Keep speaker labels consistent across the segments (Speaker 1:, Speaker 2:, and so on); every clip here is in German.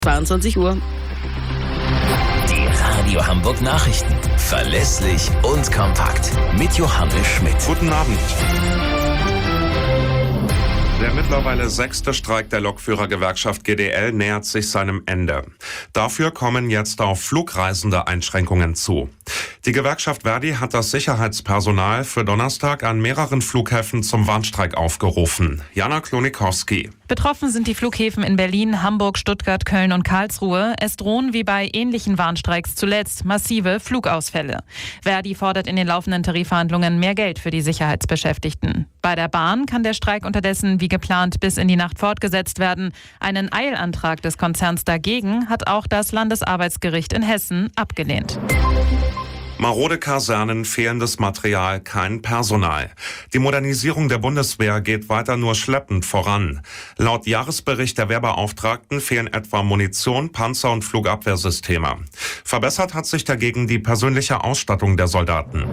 Speaker 1: 22 Uhr.
Speaker 2: Die Radio Hamburg Nachrichten. Verlässlich und kompakt. Mit Johannes Schmidt.
Speaker 3: Guten Abend. Der mittlerweile 6. Streik der Lokführergewerkschaft GDL nähert sich seinem Ende. Dafür kommen jetzt auf Flugreisende Einschränkungen zu. Die Gewerkschaft Verdi hat das Sicherheitspersonal für Donnerstag an mehreren Flughäfen zum Warnstreik aufgerufen. Jana Klonikowski.
Speaker 4: Betroffen sind die Flughäfen in Berlin, Hamburg, Stuttgart, Köln und Karlsruhe. Es drohen wie bei ähnlichen Warnstreiks zuletzt massive Flugausfälle. Verdi fordert in den laufenden Tarifverhandlungen mehr Geld für die Sicherheitsbeschäftigten. Bei der Bahn kann der Streik unterdessen wie geplant bis in die Nacht fortgesetzt werden. Einen Eilantrag des Konzerns dagegen hat auch das Landesarbeitsgericht in Hessen abgelehnt.
Speaker 3: Marode Kasernen, fehlendes Material, kein Personal. Die Modernisierung der Bundeswehr geht weiter nur schleppend voran. Laut Jahresbericht der Wehrbeauftragten fehlen etwa Munition, Panzer und Flugabwehrsysteme. Verbessert hat sich dagegen die persönliche Ausstattung der Soldaten.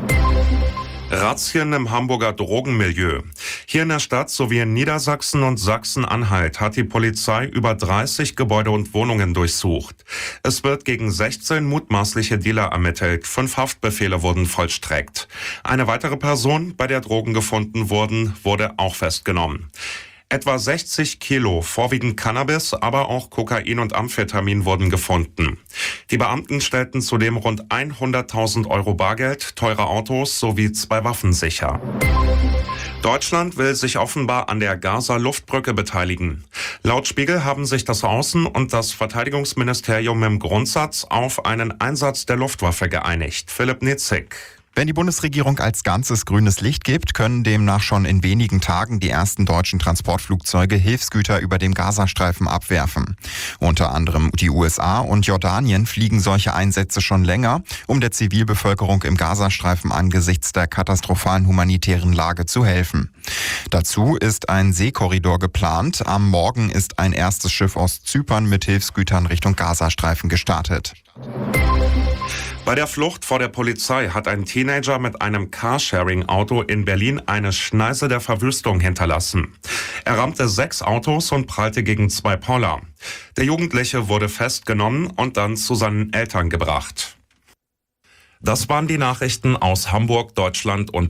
Speaker 3: Razzien im Hamburger Drogenmilieu. Hier in der Stadt sowie in Niedersachsen und Sachsen-Anhalt hat die Polizei über 30 Gebäude und Wohnungen durchsucht. Es wird gegen 16 mutmaßliche Dealer ermittelt. 5 Haftbefehle wurden vollstreckt. Eine weitere Person, bei der Drogen gefunden wurden, wurde auch festgenommen. Etwa 60 Kilo, vorwiegend Cannabis, aber auch Kokain und Amphetamin wurden gefunden. Die Beamten stellten zudem rund 100.000 Euro Bargeld, teure Autos sowie 2 Waffen sicher. Deutschland will sich offenbar an der Gaza-Luftbrücke beteiligen. Laut Spiegel haben sich das Außen- und das Verteidigungsministerium im Grundsatz auf einen Einsatz der Luftwaffe geeinigt. Philipp Nitzig.
Speaker 5: Wenn die Bundesregierung als Ganzes grünes Licht gibt, können demnach schon in wenigen Tagen die ersten deutschen Transportflugzeuge Hilfsgüter über dem Gazastreifen abwerfen. Unter anderem die USA und Jordanien fliegen solche Einsätze schon länger, um der Zivilbevölkerung im Gazastreifen angesichts der katastrophalen humanitären Lage zu helfen. Dazu ist ein Seekorridor geplant. Am Morgen ist ein erstes Schiff aus Zypern mit Hilfsgütern Richtung Gazastreifen gestartet.
Speaker 3: Bei der Flucht vor der Polizei hat ein Teenager mit einem Carsharing-Auto in Berlin eine Schneise der Verwüstung hinterlassen. Er rammte 6 Autos und prallte gegen 2 Poller. Der Jugendliche wurde festgenommen und dann zu seinen Eltern gebracht. Das waren die Nachrichten aus Hamburg, Deutschland und